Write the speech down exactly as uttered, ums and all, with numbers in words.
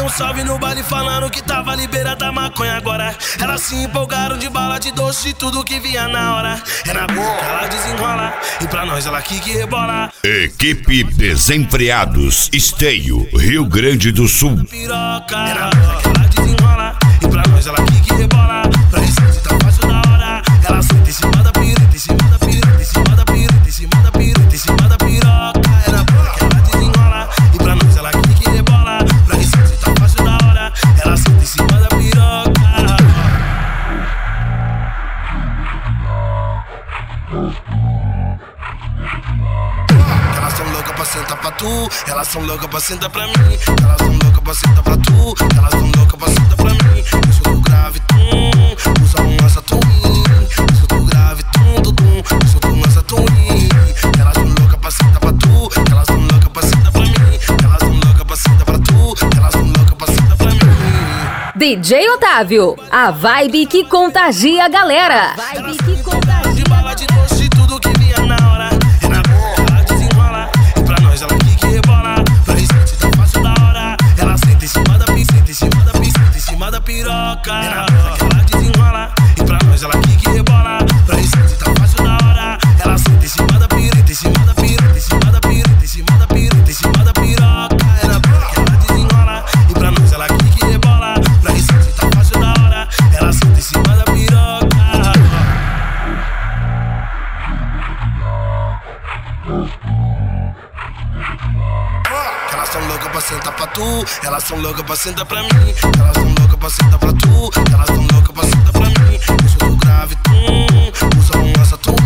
um salve no baile falando que tava liberada da maconha agora. Elas se empolgaram de bala, de doce, de tudo que via na hora. É na boca que ela desenrola, e pra nós ela aqui que rebola. Equipe Desenfreados, Esteio, Rio Grande do Sul. Piroca, é na boca que ela desenrola, e pra nós ela aqui que rebola. Pra receber tá fácil da hora. Ela senta em cima da piroca, em cima da piroca, em cima da piroca, em cima da piroca, em cima da piroca. É na boca que ela desenrola, e pra nós ela aqui que rebola. Pra receber tá fácil da hora. Ela senta em cima da piroca. Elas são loucas pra sentar pra tu, elas são loucas pra sentar pra mim. Elas são loucas pra sentar pra tu, elas são loucas pra sentar pra mim. Eu sou do grave, tum, usa um lança twin. Eu sou do grave, tum, tum, tum, eu sou do lança twin. Elas são loucas pra sentar pra tu, elas são loucas pra sentar pra mim. Elas são loucas pra sentar pra tu, elas são loucas pra sentar pra mim. D J Otávio, a vibe que contagia a galera. Vibe que contagia. De bala, de doce, de tudo que vinha na hora. É na boca, ela desenrola, e pra nós ela aqui que rebola. Pra receber tá fácil da hora. Ela senta em cima da pista, senta em cima da pista, senta em cima da piroca. É na boca que ela desenrola, e pra nós ela aqui que rebola. Pra receber tá fácil da hora. Ela senta em cima da piroca, em cima da piroca, em cima da piroca, em cima da piroca, em cima da piroca. É na boca que ela desenrola, e pra nós ela aqui que rebola. Pra receber tá fácil da hora. Ela senta em cima da piroca. Elas são loucas pra sentar pra tu, elas são loucas pra sentar pra mim. Elas são loucas pra sentar pra tu, elas são loucas pra sentar pra mim. Eu sou do grave, tum, usa um lança twin.